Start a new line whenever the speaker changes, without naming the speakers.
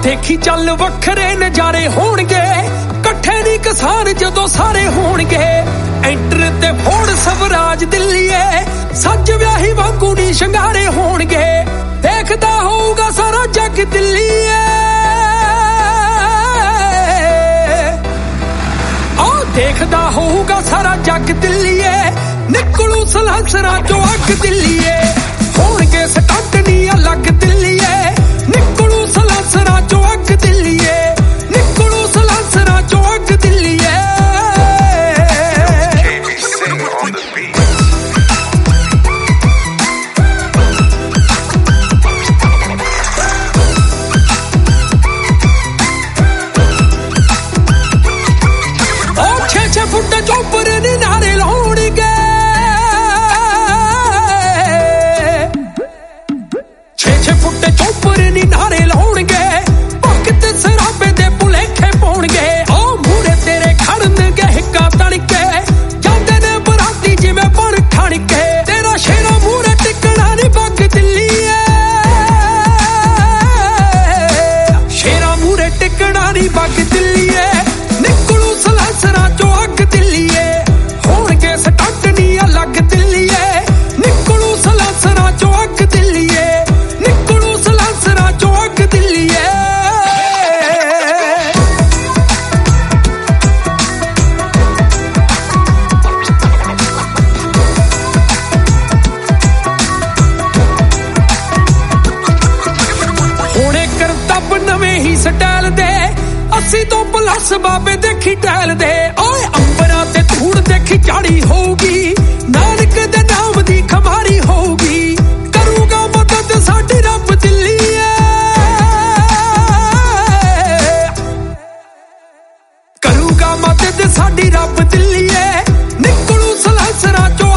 देखी चल वखरे नजारे होणगे, कट्ठे नी किसान जदों सारे होणगे। एंटर ते फोड़ स्वराज दिल्लीए, सज व्याही वांगू नी शंगारे होणगे। देखदा होऊगा सारा जग दिल्लीए, ओ देखदा होऊगा सारा जग दिल्लीए। निकलू सलांसरां चों अग दिल्लीए, होणगे स्टंट नी अलग दिल्लीए। निकलू सलांसरां चों अग दिल्लीए, निकलू सलांसरां चों अग दिल्लीए। फुट चोपर नी नारे लाउणगे, 6-6 फुट चोपर नी नारे लाउणगे। भगत सराबे दे भुलेखे पाउणगे, ओ मूहरे तेरे खड़नगे हिक्का तणके। जांदे ने बराती जिवें बण ठणके, तेरा शेरा मूहरे टिकणा नी बग दिल्लीए। शेरा मूहरे टिकणा नी बग दिल्लीए। निकलू सलांसरां चों अग दिल्लीए, होणगे स्टंट नी अलग दिल्लीए। निकलू सलांसरां चों अग दिल्लीए, निकलू सलांसरां चों अग दिल्लीए। होणे करतब नवें ही स्टाइल दे, 80 तो प्लस बाबे देखी टैल दे। ओए अंबरां ते धूड़ देखी झाड़ी होगी, नानक दे नाम दी खमारी होगी। करूगा मदद साडी रब दिल्लीए, करूगा मदद साडी रब दिल्लीए। निकलू सलांसरां चों